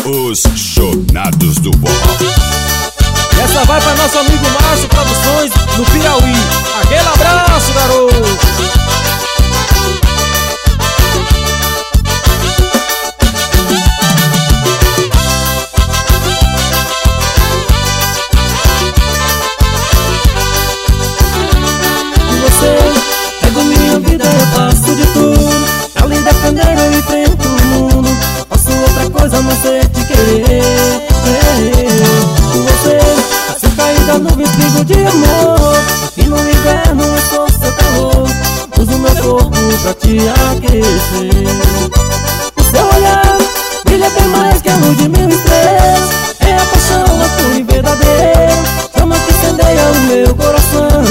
Os Chonados do Forró. Essa vai para nosso amigo Márcio Produções, no Piauí. Aquele abraço, garoto! Pego minha vida, eu faço de tudo pra lhe defender, eu enfrento o mundo. Faço outra coisa, a não ser te querer. Com você, faço cair da nuvem, pingo de amor. E no inverno eu sou seu calor. Uso meu corpo pra te aquecer. O seu olhar brilha bem mais que a luz de mil estrelas. É a paixão, a pura e verdadeira, chama que incendeia o meu coração.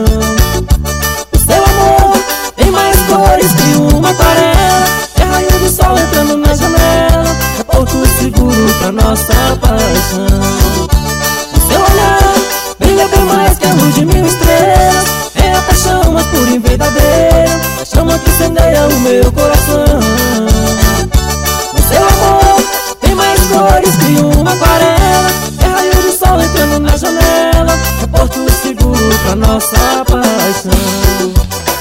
Que uma aquarela, é raio do sol entrando na janela, é porto seguro pra nossa paixão. O seu olhar brilha bem mais que a luz de mil estrelas. É a paixão mais pura e verdadeira, a chama que incendeia o meu coração. O seu amor tem mais cores que uma aquarela, é raio do sol entrando na janela, é porto seguro pra nossa paixão.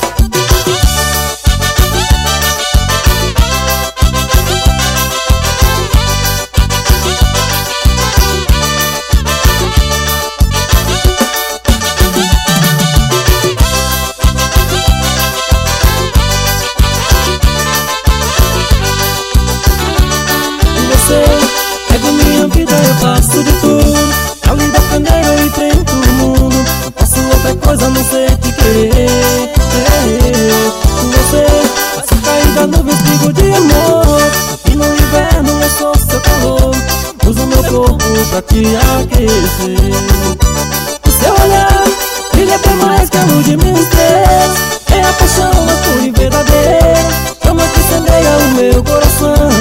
Pego minha vida, eu faço de tudo pra lhe defender, eu enfrento o mundo. Não faço outra coisa, a não ser te querer. Com você, faço cair da nuvem, pingo de amor. E no inverno eu sou seu calor. Uso meu corpo pra te aquecer. O seu olhar brilha bem mais que a luz de mil estrelas. É a paixão mais pura e verdadeira, chama que incendeia o meu coração.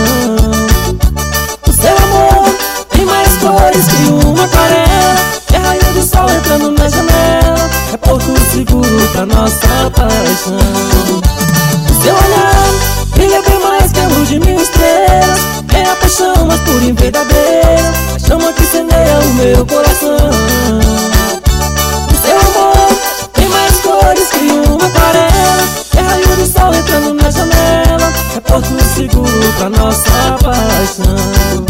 Que uma aquarela, é raio do sol entrando na janela, é porto seguro pra nossa paixão. O seu olhar brilha bem mais que a luz de mil estrelas. É a paixão mais pura e verdadeira, a chama que incendeia o meu coração. O seu amor tem mais cores que uma aquarela, é raio do sol entrando na janela, é porto seguro pra nossa paixão.